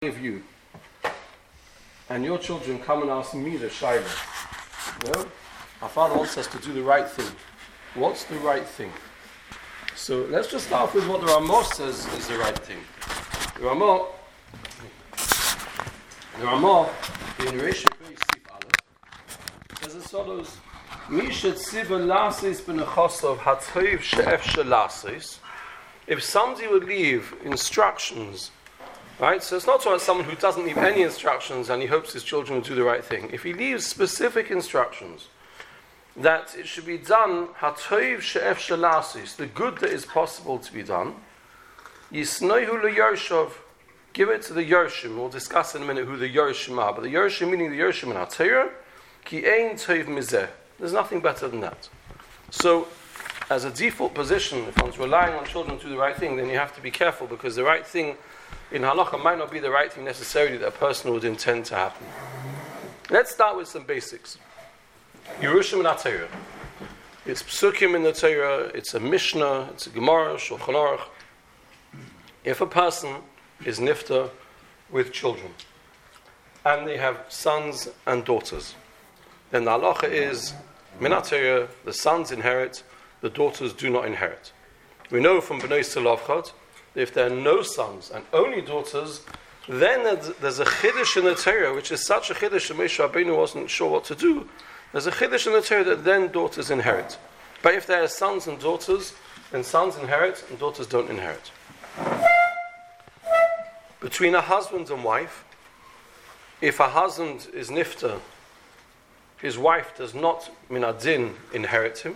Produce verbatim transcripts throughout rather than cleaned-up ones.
of you, and your children come and ask me the shayla. You know? Our Father wants us to do the right thing. What's the right thing? So let's just start with what the Ramah says is the right thing. The Ramah, the Ramah in Reish Sif Aleph says as follows: Mishat Siva Lasis B'Nechosov Hatayv She'ef Shelasis. If somebody would leave instructions. Right, so it's not about someone who doesn't leave any instructions and he hopes his children will do the right thing. If he leaves specific instructions that it should be done, hatoiv she'ef shelasis, the good that is possible to be done, yisnoihu le'yoshov, give it to the Yoshim. We'll discuss in a minute who the Yoshim are, but the Yoshim meaning the Yoshim in HaTorah, ki ein toiv mizeh. There's nothing better than that. So, as a default position, if one's relying on children to do the right thing, then you have to be careful because the right thing in halacha might not be the right thing necessarily that a person would intend to happen. Let's start with some basics. Yerushim in HaTorah. It's psukim in the Torah, it's a Mishnah, it's a Gemara, Shulchan Aruch. If a person is nifta with children, and they have sons and daughters, then the halacha is, min HaTorah, the sons inherit, the daughters do not inherit. We know from Bnei Selavchot, if there are no sons and only daughters, then there's a chiddush in the Torah, which is such a chiddush that Moshe Rabbeinu wasn't sure what to do. There's a chiddush in the Torah that then daughters inherit. But if there are sons and daughters, then sons inherit and daughters don't inherit. Between a husband and wife, if a husband is nifta, his wife does not min adin inherit him.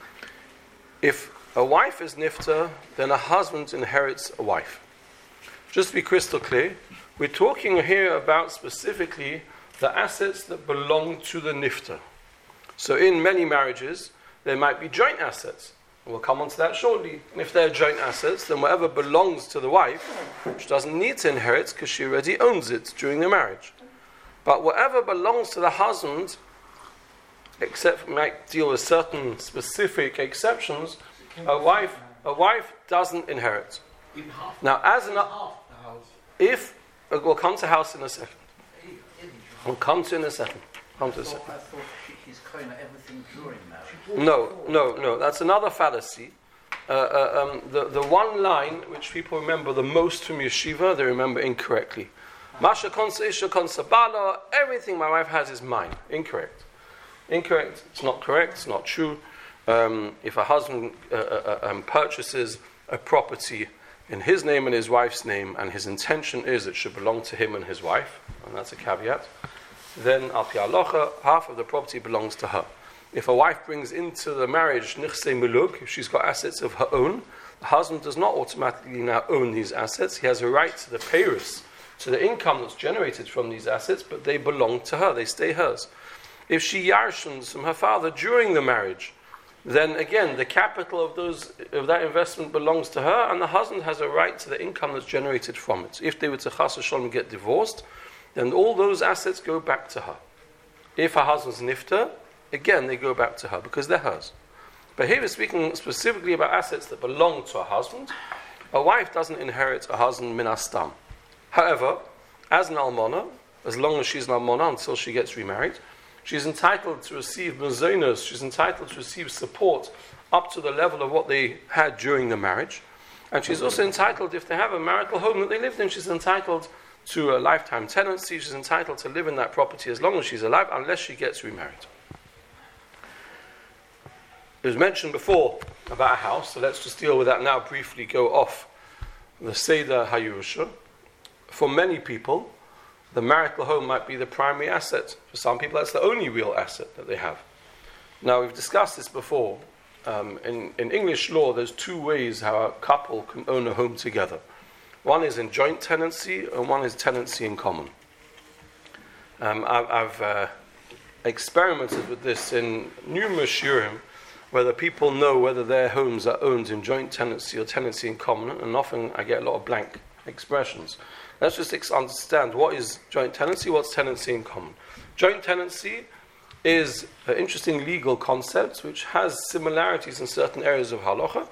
If a wife is nifta, then a husband inherits a wife. Just to be crystal clear, we're talking here about specifically the assets that belong to the nifta. So in many marriages, there might be joint assets. And we'll come on to that shortly. And if they're joint assets, then whatever belongs to the wife, which doesn't need to inherit because she already owns it during the marriage. But whatever belongs to the husband, except might deal with certain specific exceptions, A wife, a wife doesn't inherit. Now, as an if we'll come to house in a second, we'll come to in a second. Come to a second. I thought he's kind of everything during marriage. No, no, no. That's another fallacy. Uh, uh, um, the the one line which people remember the most from yeshiva, they remember incorrectly. Masha konsa isha konsa bala. Everything my wife has is mine. Incorrect. Incorrect. It's not correct. It's not true. Um, if a husband uh, uh, um, purchases a property in his name and his wife's name, and his intention is it should belong to him and his wife, and that's a caveat, then al pi halacha, half of the property belongs to her. If a wife brings into the marriage nichsei muluk, if she's got assets of her own, the husband does not automatically now own these assets. He has a right to the peirus, to the income that's generated from these assets, but they belong to her, they stay hers. If she yarshens from her father during the marriage, then again, the capital of those of that investment belongs to her, and the husband has a right to the income that's generated from it. If they were to chas v'sholom get divorced, then all those assets go back to her. If her husband's nifta, again, they go back to her because they're hers. But here we're speaking specifically about assets that belong to a husband. A wife doesn't inherit a husband min hastam. However, as an almana, as long as she's an almana until she gets remarried, she's entitled to receive mazonos, she's entitled to receive support up to the level of what they had during the marriage. And she's also entitled, if they have a marital home that they lived in, she's entitled to a lifetime tenancy, she's entitled to live in that property as long as she's alive, unless she gets remarried. It was mentioned before about a house, so let's just deal with that now, briefly go off the Seder HaYerusha. For many people, the marital home might be the primary asset. For some people, that's the only real asset that they have. Now, we've discussed this before. Um, in, in English law, there's two ways how a couple can own a home together. One is in joint tenancy, and one is tenancy in common. Um, I've, I've uh, experimented with this in numerous shiurim, whether people know whether their homes are owned in joint tenancy or tenancy in common, and often I get a lot of blank expressions. Let's just understand what is joint tenancy, what's tenancy in common. Joint tenancy is an interesting legal concept which has similarities in certain areas of halacha,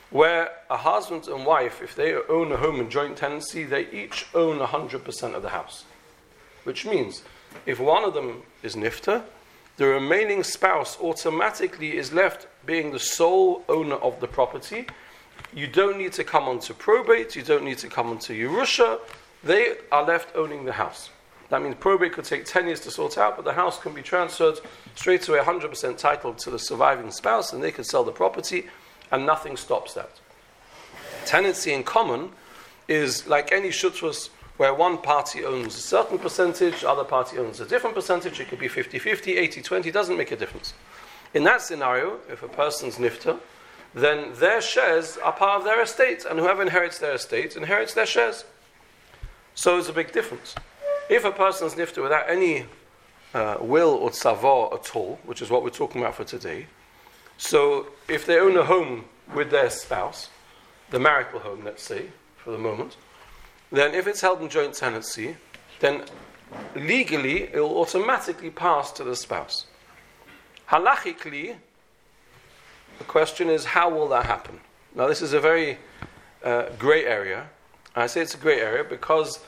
where a husband and wife, if they own a home in joint tenancy, they each own one hundred percent of the house. Which means, if one of them is nifter, the remaining spouse automatically is left being the sole owner of the property. You don't need to come onto probate, you don't need to come onto Yerusha, they are left owning the house. That means probate could take ten years to sort out, but the house can be transferred straight away, one hundred percent titled to the surviving spouse, and they can sell the property, and nothing stops that. Tenancy in common is like any shutras, where one party owns a certain percentage, other party owns a different percentage. It could be fifty-fifty, eighty-twenty, doesn't make a difference. In that scenario, if a person's nifter, then their shares are part of their estate, and whoever inherits their estate inherits their shares. So it's a big difference. If a person's nifter without any uh, will or tzavor at all, which is what we're talking about for today, so if they own a home with their spouse, the marital home, let's say, for the moment, then if it's held in joint tenancy, then legally it will automatically pass to the spouse. Halachically, the question is, how will that happen? Now, this is a very uh, grey area. I say it's a grey area because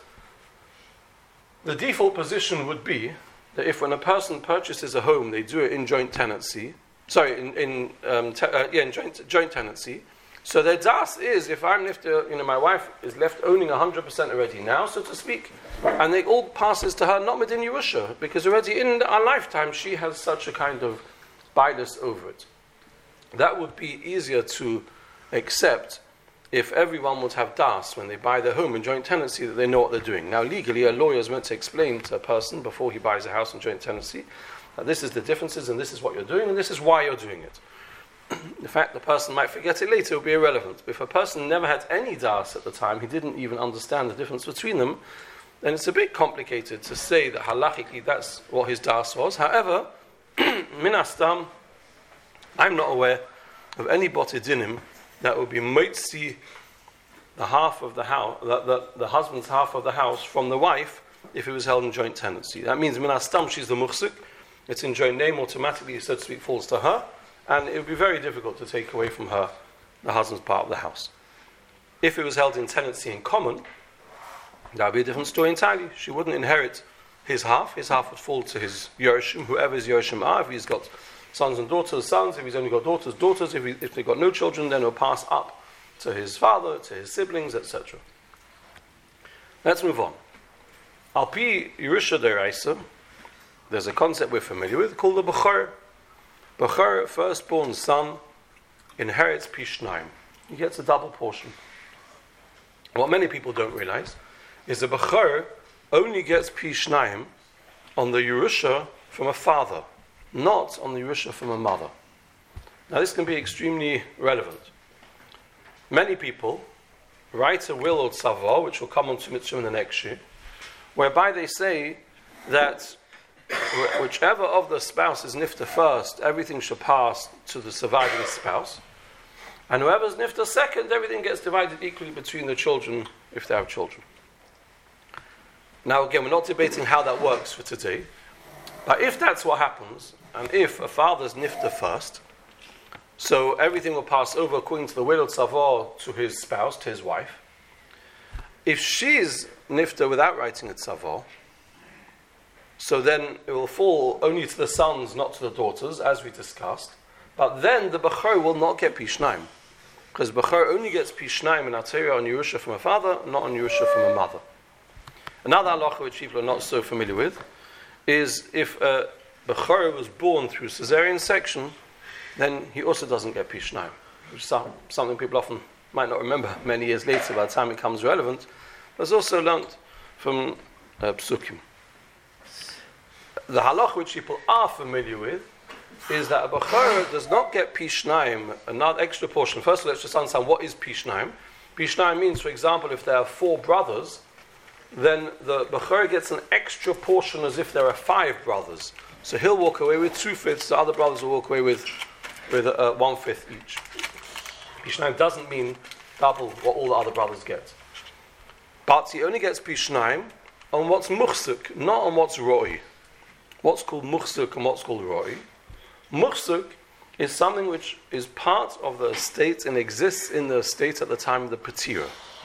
the default position would be that if when a person purchases a home, they do it in joint tenancy, sorry, in, in, um, te- uh, yeah, in joint, joint tenancy. So their das is, if I'm left, uh, you know, my wife is left owning one hundred percent already now, so to speak, and it all passes to her, not within Yerusha, because already in our lifetime she has such a kind of bias over it. That would be easier to accept if everyone would have das when they buy their home in joint tenancy, that they know what they're doing. Now legally, a lawyer is meant to explain to a person before he buys a house in joint tenancy that this is the differences and this is what you're doing and this is why you're doing it. The fact the person might forget it later will be irrelevant. But if a person never had any das at the time, he didn't even understand the difference between them, then it's a bit complicated to say that halachically that's what his das was. However, minastam, I'm not aware of any botidinim that would be moitzi the half of the house, the, the, the husband's half of the house from the wife if it was held in joint tenancy. That means minastam, she's the muhsik, it's in joint name, automatically, so to speak, falls to her. And it would be very difficult to take away from her the husband's part of the house. If it was held in tenancy in common, that would be a different story entirely. She wouldn't inherit his half. His half would fall to his Yerushim, whoever his Yerushim are. If he's got sons and daughters, sons. If he's only got daughters, daughters. If, he, if they've got no children, then it'll pass up to his father, to his siblings, et cetera. Let's move on. Al pi Yerusha deraisa, there's a concept we're familiar with called the Bechor. Bechor, firstborn son, inherits Pishnaim. He gets a double portion. What many people don't realize is the Bechor only gets Pishnaim on the Yerusha from a father, not on the Yerusha from a mother. Now this can be extremely relevant. Many people write a will or tzavor, which will come on to mitzvah in the next year, whereby they say that whichever of the spouse is nifta first, everything should pass to the surviving spouse. And whoever's nifta second, everything gets divided equally between the children, if they have children. Now again, we're not debating how that works for today. But if that's what happens, and if a father's nifta first, so everything will pass over according to the will of tzavor to his spouse, to his wife. If she's nifta without writing a tzavor, so then it will fall only to the sons, not to the daughters, as we discussed. But then the Bechor will not get Pishnaim. Because Bechor only gets Pishnaim in Atera on Yerusha from a father, not on Yerusha from a mother. Another halacha which people are not so familiar with is if a Bechor was born through caesarean section, then he also doesn't get Pishnaim. Which is something people often might not remember many years later by the time it becomes relevant. But it's also learnt from uh, Psukim. The halach which people are familiar with is that a Bechor does not get Pishnaim, another extra portion. First of all, let's just understand what is Pishnaim. Pishnaim means, for example, if there are four brothers, then the Bechor gets an extra portion as if there are five brothers. So he'll walk away with two-fifths, the other brothers will walk away with, with uh, one-fifth each. Pishnaim doesn't mean double what all the other brothers get. But he only gets Pishnaim on what's muhsuk, not on what's roi. What's called muhsuk and what's called roi. Muhsuk is something which is part of the estate and exists in the estate at the time of the Petira.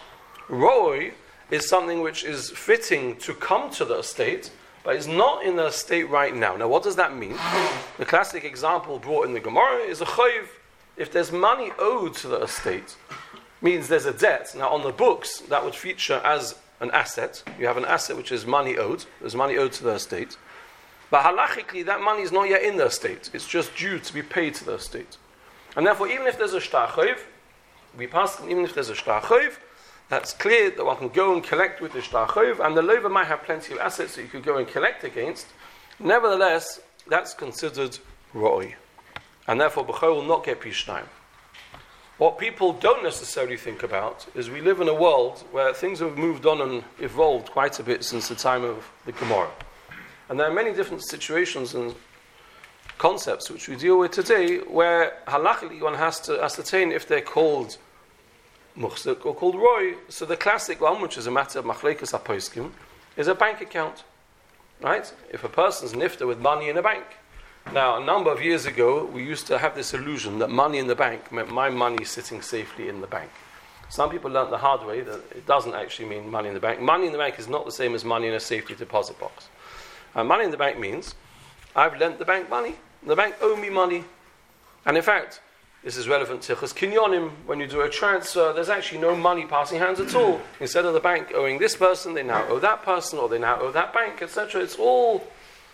Roy is something which is fitting to come to the estate, but is not in the estate right now. Now, what does that mean? The classic example brought in the Gemara is a chayiv. If there's money owed to the estate, means there's a debt. Now, on the books, that would feature as an asset. You have an asset which is money owed. There's money owed to the estate. But halachically, that money is not yet in the estate. It's just due to be paid to the estate. And therefore, even if there's a shtar chayiv, we pass, even if there's a shtar chayiv, that's clear that one can go and collect with the shtar chayiv, and the lover might have plenty of assets that you could go and collect against. Nevertheless, that's considered ro'oi. And therefore, b'chor will not get pishnayim. What people don't necessarily think about is we live in a world where things have moved on and evolved quite a bit since the time of the Gemara. And there are many different situations and concepts which we deal with today where halachically one has to ascertain if they're called muhsik or called roy. So the classic one, which is a matter of machlekes haposkim, is a bank account. Right? If a person's nifta with money in a bank. Now, a number of years ago, we used to have this illusion that money in the bank meant my money sitting safely in the bank. Some people learnt the hard way that it doesn't actually mean money in the bank. Money in the bank is not the same as money in a safety deposit box. Uh, money in the bank means I've lent the bank money, the bank owe me money. And in fact, this is relevant to Chus Kinyonim. When you do a transfer, there's actually no money passing hands at all. Instead of the bank owing this person, they now owe that person, or they now owe that bank, et cetera. It's all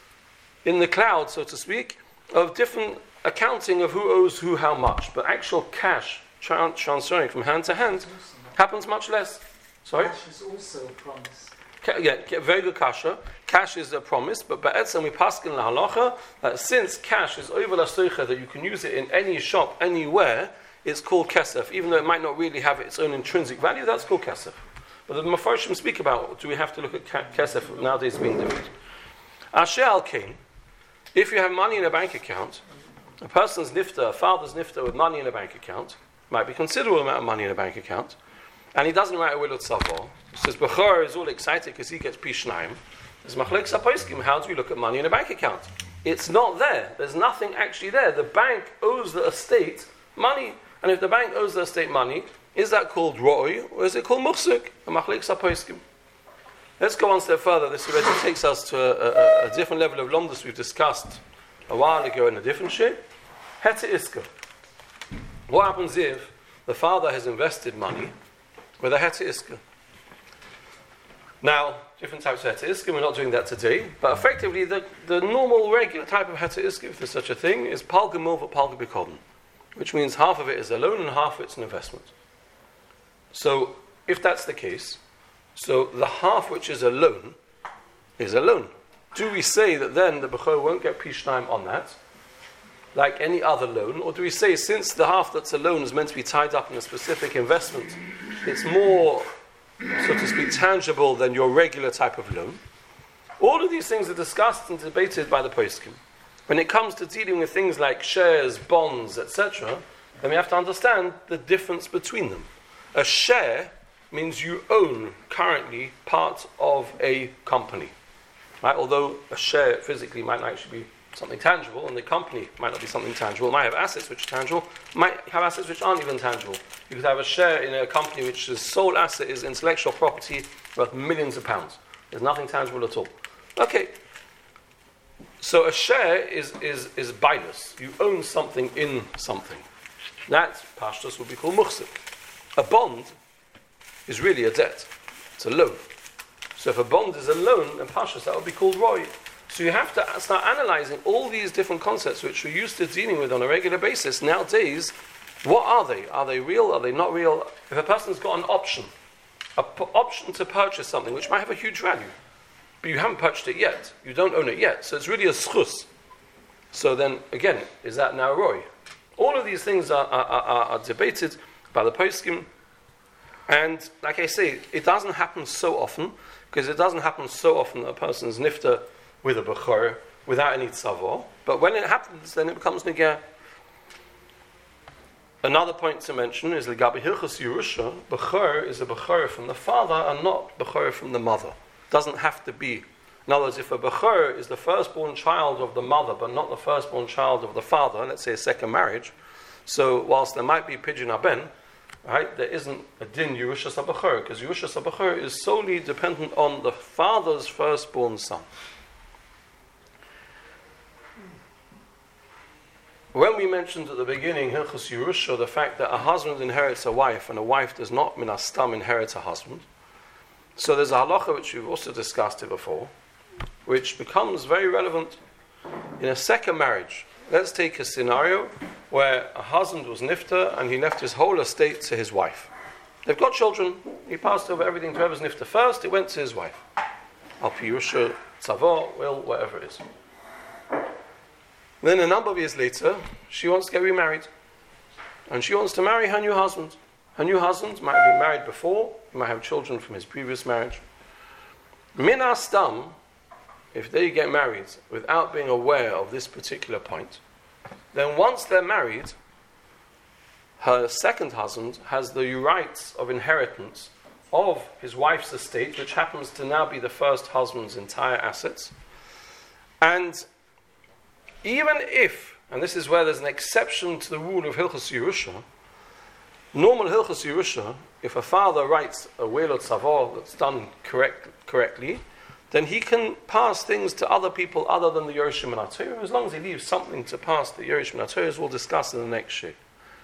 in the cloud, so to speak, of different accounting of who owes who how much. But actual cash tra- transferring from hand to hand happens much less. Sorry? Cash is also a promise. Ca- yeah, very good kasha. Cash is a promise, but ba'etzem we paskin la halacha that since cash is over la soicha, that you can use it in any shop, anywhere, it's called kesef. Even though it might not really have its own intrinsic value, that's called kesef. But the Mefarshim speak about, do we have to look at ca- kesef nowadays being different? Asher al kain, if you have money in a bank account, a person's nifta, a father's nifta with money in a bank account, might be considerable amount of money in a bank account, and he doesn't write a will at Savo. He says, Bechor is all excited because he gets Pishnayim. There's Machlekes HaPoskim, how do we look at money in a bank account? It's not there. There's nothing actually there. The bank owes the estate money. And if the bank owes the estate money, is that called Ro'oi, or is it called Muhsik? A Machlekes HaPoskim. Let's go one step further. This already takes us to a, a, a different level of lomdus we've discussed a while ago in a different shape. Hete Iska. What happens if the father has invested money with a Hete Iska? Now, different types of Hete Iska, we're not doing that today, but effectively the, the normal, regular type of Hete Iska, if there's such a thing, is Palga Milva Palga Bikodin, which means half of it is a loan and half of it's an investment. So, if that's the case, so the half which is a loan is a loan. Do we say that then the Bechor won't get Pishnayim on that, like any other loan? Or do we say since the half that's a loan is meant to be tied up in a specific investment, it's more, so to speak, tangible than your regular type of loan? All of these things are discussed and debated by the poskim. When it comes to dealing with things like shares, bonds, et cetera, then we have to understand the difference between them. A share means you own currently part of a company. Right? Although a share physically might not actually be something tangible, and the company might not be something tangible. It might have assets which are tangible, might have assets which aren't even tangible. You could have a share in a company which the sole asset is intellectual property worth millions of pounds. There's nothing tangible at all. Okay. So a share is is is bailus. You own something in something. That pashtus would be called muhsik. A bond is really a debt. It's a loan. So if a bond is a loan, then pashtus, that would be called roy. So you have to start analyzing all these different concepts which we're used to dealing with on a regular basis. Nowadays, what are they? Are they real? Are they not real? If a person's got an option, an p- option to purchase something which might have a huge value, but you haven't purchased it yet, you don't own it yet, so it's really a schus. So then, again, is that now roy? All of these things are, are, are, are debated by the poskim. And like I say, it doesn't happen so often, because it doesn't happen so often that a person's nifta with a bechor without any tzavor. But when it happens, then it becomes negeh. Another point to mention is legabe hilchos Yerusha. Bechor is a bechor from the father and not bechor from the mother. It doesn't have to be In other words, if a Bechor is the firstborn child of the mother, but not the firstborn child of the father, let's say a second marriage, so whilst there might be Pidyon Haben, right, there isn't a din Yerushas HaBechor, because Yerushas HaBechor is solely dependent on the father's firstborn son. When we mentioned at the beginning, Hilchos Yerusha, the fact that a husband inherits a wife and a wife does not, min hastam, inherit a husband, so there's a halacha which we've also discussed it before, which becomes very relevant in a second marriage. Let's take a scenario where a husband was nifter and he left his whole estate to his wife. They've got children. He passed over everything to whoever's nifter first. It went to his wife. Al pi Yerusha, tzavah, will, whatever it is. Then a number of years later, she wants to get remarried. And she wants to marry her new husband. Her new husband might have been married before. He might have children from his previous marriage. Min hastam, if they get married without being aware of this particular point, then once they're married, her second husband has the rights of inheritance of his wife's estate, which happens to now be the first husband's entire assets. And even if, and this is where there's an exception to the rule of Hilchos Yerusha, normal Hilchos Yerusha, if a father writes a will or tzavah that's done correct, correctly, then he can pass things to other people other than the Yerushim and HaTorah, as long as he leaves something to pass the Yerushim and HaTorah, as we'll discuss in the next shir.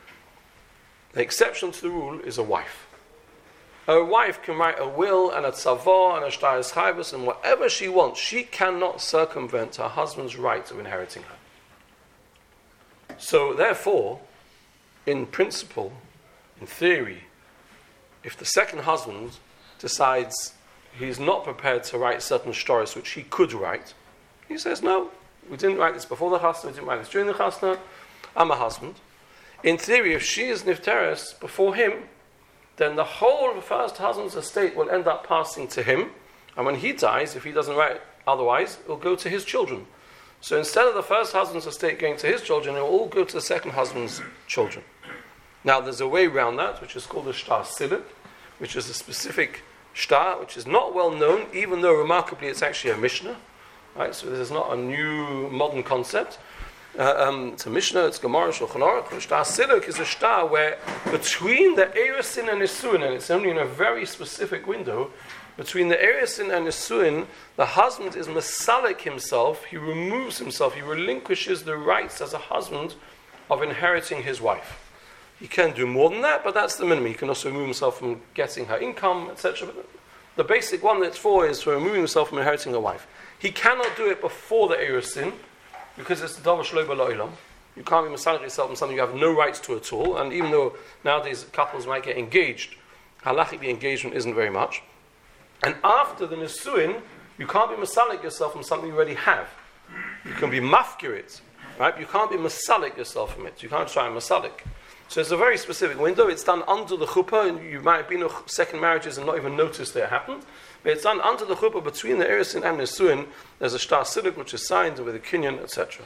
The exception to the rule is a wife. A wife can write a will and a tzavah and a shtayas chayvus and whatever she wants. She cannot circumvent her husband's right of inheriting her. So therefore, in principle, in theory, if the second husband decides he's not prepared to write certain shtoros which he could write, he says, no, we didn't write this before the chasna, we didn't write this during the chasna, I'm a husband. In theory, if she is nifteres before him, then the whole first husband's estate will end up passing to him, and when he dies, if he doesn't write otherwise, it will go to his children. So instead of the first husband's estate going to his children, it will all go to the second husband's children. Now there's a way around that, which is called a shtar siluk, which is a specific shtar, which is not well known, even though remarkably it's actually a Mishnah. Right? So this is not a new modern concept. Uh, um, it's a Mishnah, it's Gemara, Shulchan Aruch. Shtar siluk is a shtar where between the Erusin and Nisuin, and it's only in a very specific window, between the Erusin and Nisuin, the husband is masalik himself, he removes himself, he relinquishes the rights as a husband of inheriting his wife. He can do more than that, but that's the minimum. He can also remove himself from getting her income, et cetera. But the basic one that's for is for removing himself from inheriting a wife. He cannot do it before the Erusin, because it's the Davar Shlo B'Lo'olam. You can't be masalik yourself on something you have no rights to at all. And even though nowadays couples might get engaged, halachically engagement isn't very much. And after the Nisuin, you can't be masalik yourself from something you already have. You can be mafkirit, right? You can't be masalik yourself from it. You can't try and masalik. So it's a very specific window. It's done under the chuppah, and you might have been in second marriages and not even noticed that it happened. But it's done under the chuppah between the Erusin and Nisuin. There's a shtar siluk which is signed with a kinyan, et cetera.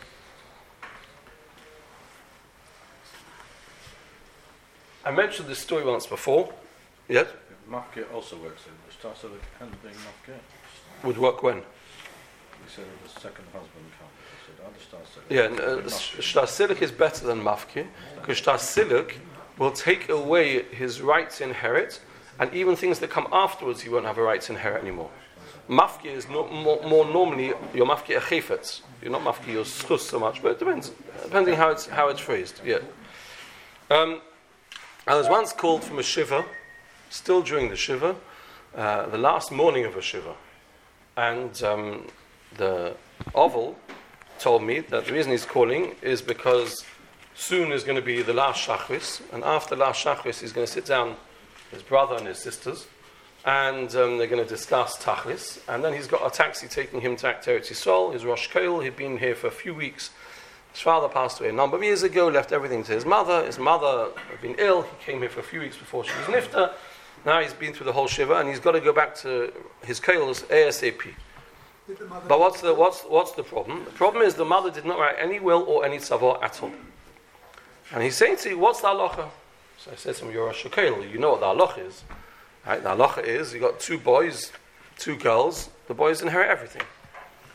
I mentioned this story once before. Yes? Mafkir also works in the shtar siluk and being mafkir. Would work when? We said the second husband can't. We said other shtar siluk. Yeah, uh, shtar siluk is better than mafkir, because shtar siluk will take away his right to inherit, and even things that come afterwards he won't have a right to inherit anymore. Mafkir is no, more, more normally, you're mafkir a chayfetz. You're not mafkir your schus so much, but it depends, depending how it's how it's phrased. Yeah. Um, I was once called from a shiva, still during the shiva, uh, the last morning of a shiva, and um, the oval told me that the reason he's calling is because soon is going to be the last shachris, and after last shachris he's going to sit down with his brother and his sisters, and um, they're going to discuss tachlis, and then he's got a taxi taking him to Eretz Yisrael, his Rosh Koil. He'd been here for a few weeks. His father passed away a number of years ago, left everything to his mother. His mother had been ill. He came here for a few weeks before she was nifta. Now he's been through the whole shiva, and he's got to go back to his koils ASAP. But what's the what's what's the problem? The problem is the mother did not write any will or any tzavah at all. And he's saying to you, what's the halacha? So I said to him, you're a shokel, you know what the halacha is. Right? The halacha is, you got two boys, two girls, the boys inherit everything.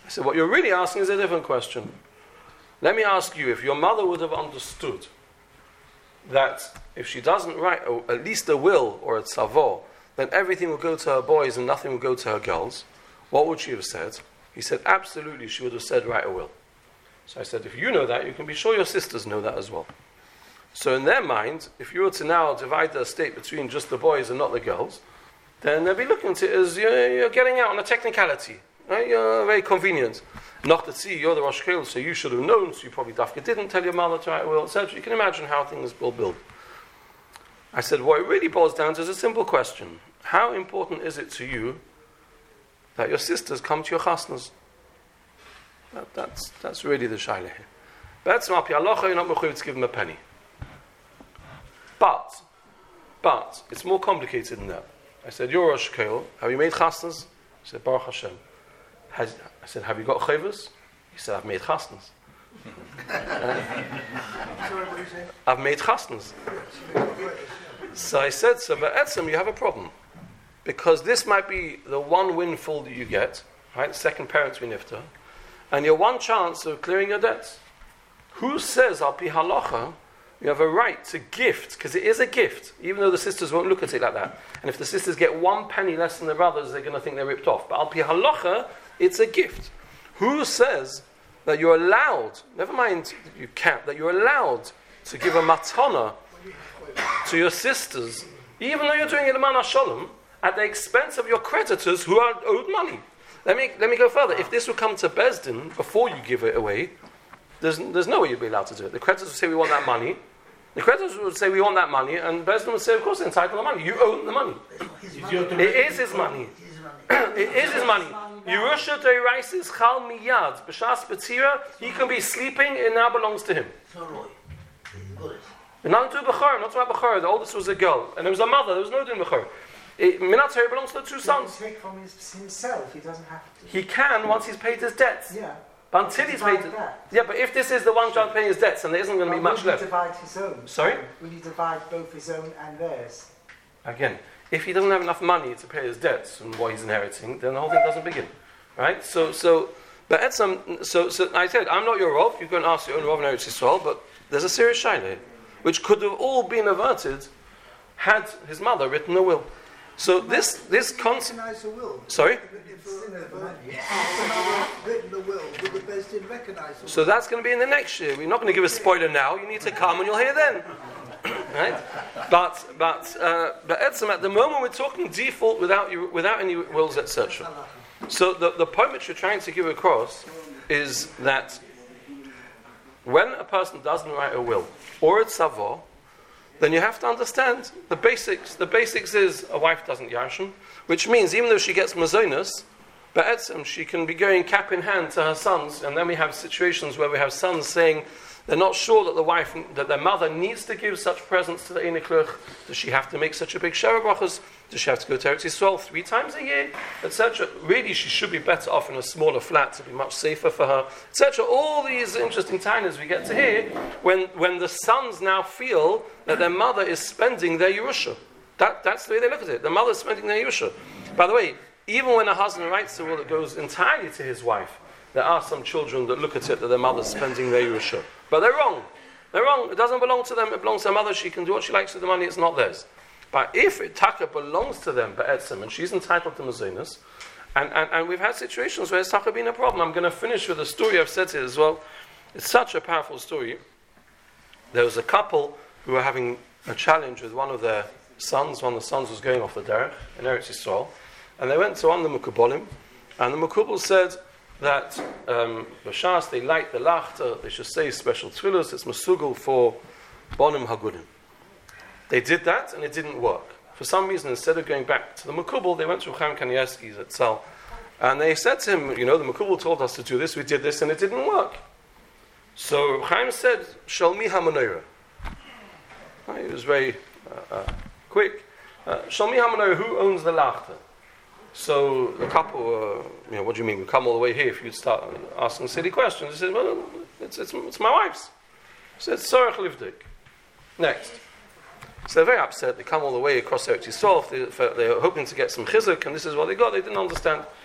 I said, what you're really asking is a different question. Let me ask you, if your mother would have understood that if she doesn't write a, at least a will or a tzavor, then everything will go to her boys and nothing will go to her girls, what would she have said? He said, absolutely, she would have said, write a will. So I said, if you know that, you can be sure your sisters know that as well. So in their mind, if you were to now divide the estate between just the boys and not the girls, then they'll be looking at it as you're, you're getting out on a technicality. Right? You're very convenient. Not to see, you're the Rosh Koil, so you should have known, so you probably dafka didn't tell your mother to write a will, et cetera. You can imagine how things will build. I said, what it really boils down to is a simple question. How important is it to you that your sisters come to your chasnas? That, that's, that's really the shaila here. Be'etzem al pi halacha, you're not mechuyev to give them a penny. But, but, it's more complicated than that. I said, you're Rosh Koil, have you made chasnas? He said, Baruch Hashem. Has, I said, have you got chayvus? He said, I've made chasnas. I've made chasnas. So I said, so be'etzem, you have a problem. Because this might be the one windfall that you get, right? Second parents v'nifta, and your one chance of clearing your debts. Who says, al pi halacha, you have a right to gift, because it is a gift, even though the sisters won't look at it like that. And if the sisters get one penny less than the brothers, they're going to think they're ripped off. But al pi halacha, it's a gift. Who says that you're allowed, never mind you can't, that you're allowed to give a matana to your sisters, even though you're doing it l'man hasholem, at the expense of your creditors who are owed money? Let me let me go further. If this would come to Bezdin before you give it away, there's there's no way you'd be allowed to do it. The creditors would say, we want that money. The creditors would say, we want that money, and Bezdin would say, of course, they're entitled to the money. You own the money. It is his money. It is his money. Yerusha de'oraisa chal miyad. B'shas b'tzira, he can be sleeping, it now belongs to him. Not to Bechor, not to Bechor. The oldest was a girl, and there was a mother. There was no din Bechor. Minat Torah belongs to the two sons. He can take from his, himself. He doesn't have to. He can once he's paid his debts. Yeah. But until he's paid his yeah, but if this is the one child paying his debts, and there isn't going to be much will left. Will he divide his own? Sorry? Will he divide both his own and theirs? Again, if he doesn't have enough money to pay his debts and what he's inheriting, then the whole thing doesn't begin, right? So, so, but at some, so, so I said, I'm not your Rov. You can ask your own Rov in Eretz Yisrael, but there's a serious shaila, which could have all been averted had his mother written a will. So this this concept. Recognize the will. Sorry. Written the will. Will the Bezdin recognize the will? So that's going to be in the next year. We're not going to give a spoiler now. You need to come and you'll hear then, right? But but uh, but Etzem, at the moment we're talking default without you, without any wills, et cetera. So the the point which we're trying to give across is that when a person doesn't write a will or a tzavor, then you have to understand the basics. The basics is a wife doesn't yarshim, which means even though she gets mazonos, ba'etzem, she can be going cap in hand to her sons, and then we have situations where we have sons saying they're not sure that the wife, that their mother needs to give such presents to the Einekluch. Does she have to make such a big shara brachos? Does she have to go to Eretz Yisrael three times a year, et cetera? Really, she should be better off in a smaller flat to be much safer for her, et cetera. All these interesting tainas we get to hear when, when the sons now feel that their mother is spending their Yerusha. That, that's the way they look at it. The mother is spending their Yerusha. By the way, even when a husband writes a will that goes entirely to his wife, there are some children that look at it that their mother's spending their Yerusha. But they're wrong. They're wrong. It doesn't belong to them. It belongs to their mother. She can do what she likes with the money. It's not theirs. But if it taka belongs to them, ba'etzem, and she's entitled to mazonos, and, and, and we've had situations where it's taka been a problem. I'm going to finish with a story I've said here as well. It's such a powerful story. There was a couple who were having a challenge with one of their sons. One of the sons was going off the derech in Eretz Yisrael, and they went to one of the Mukubolim, and the Mukubal said that um, b'shas they light the lachta, they should say special tefillos. It's masugul for bonim hagudim. They did that, and it didn't work. For some reason, instead of going back to the Makubal, they went to Chaim Kanievsky's at Tzal, and they said to him, you know, the Makubal told us to do this, we did this, and it didn't work. So Chaim said, Shalmi HaManorah. He was very uh, uh, quick. Uh, Shalmi HaManorah, who owns the lachta? So the couple, uh, you know, what do you mean? We come all the way here if you'd start asking silly questions. He said, well, it's, it's, it's my wife's. He said, Tzorech Livdik. Next. So they're very upset. They come all the way across Eretz Yisrael. They, they're hoping to get some chizuk, and this is what they got. They didn't understand.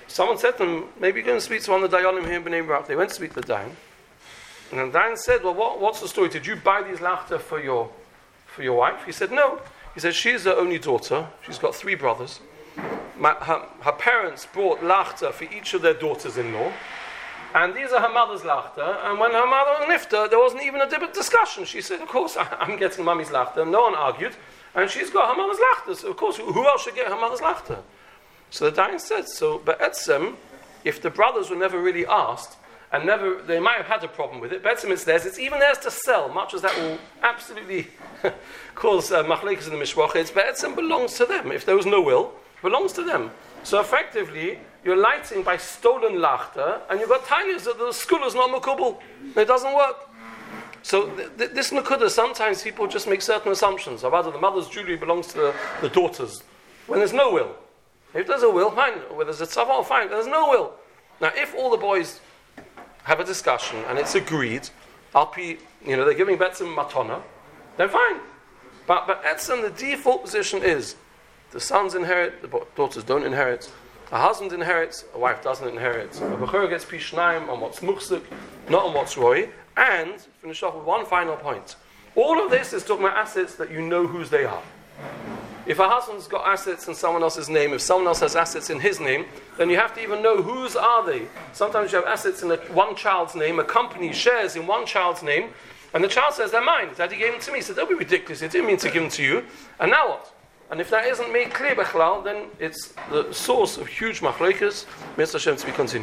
someone said to them, maybe go and speak to one of the Dayanim here in Bnei Brak. They went to speak to the Dayan. And the Dayan said, well, what, what's the story? Did you buy these lachta for your, for your wife? He said, no. He said, she's her only daughter. She's got three brothers. My, her, her parents bought lachta for each of their daughters-in-law. And these are her mother's lachta. And when her mother was nifta, there wasn't even a debate discussion. She said, of course, I, I'm getting mummy's lachta. No one argued. And she's got her mother's lachta. So, of course, who, who else should get her mother's lachta? So the Dayan said, so, but etzem, if the brothers were never really asked, and never, they might have had a problem with it, but etzem it's theirs, it's even theirs to sell, much as that will absolutely cause uh, machlekes in the mishwachis, but etzem belongs to them. If there was no will, it belongs to them. So effectively, you're lighting by stolen lachta, and you've got tires that the school is not makubal. It doesn't work. So th- th- this nakuda, sometimes people just make certain assumptions. Or rather, the mother's jewelry belongs to the, the daughters, when there's no will. If there's a will, fine. Whether there's a tzavah, fine. There's no will. Now, if all the boys have a discussion and it's agreed, I'll be, you know, they're giving betzim matona, then fine. But but etzem, the default position is the sons inherit, the daughters don't inherit. A husband inherits, a wife doesn't inherit. A bechor gets pishnaim on what's muchzik, not on what's roy. And finish off with one final point. All of this is talking about assets that you know whose they are. If a husband's got assets in someone else's name, if someone else has assets in his name, then you have to even know whose are they. Sometimes you have assets in a, one child's name, a company shares in one child's name, and the child says they're mine. Daddy gave them to me. He said, don't be ridiculous. He didn't mean to give them to you. And now what? And if that isn't made clear, Bechlal, then it's the source of huge machlekes. Mister Hashem, to be continued.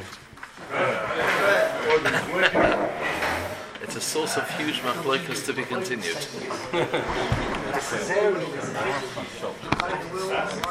It's a source of huge machlokes to be continued.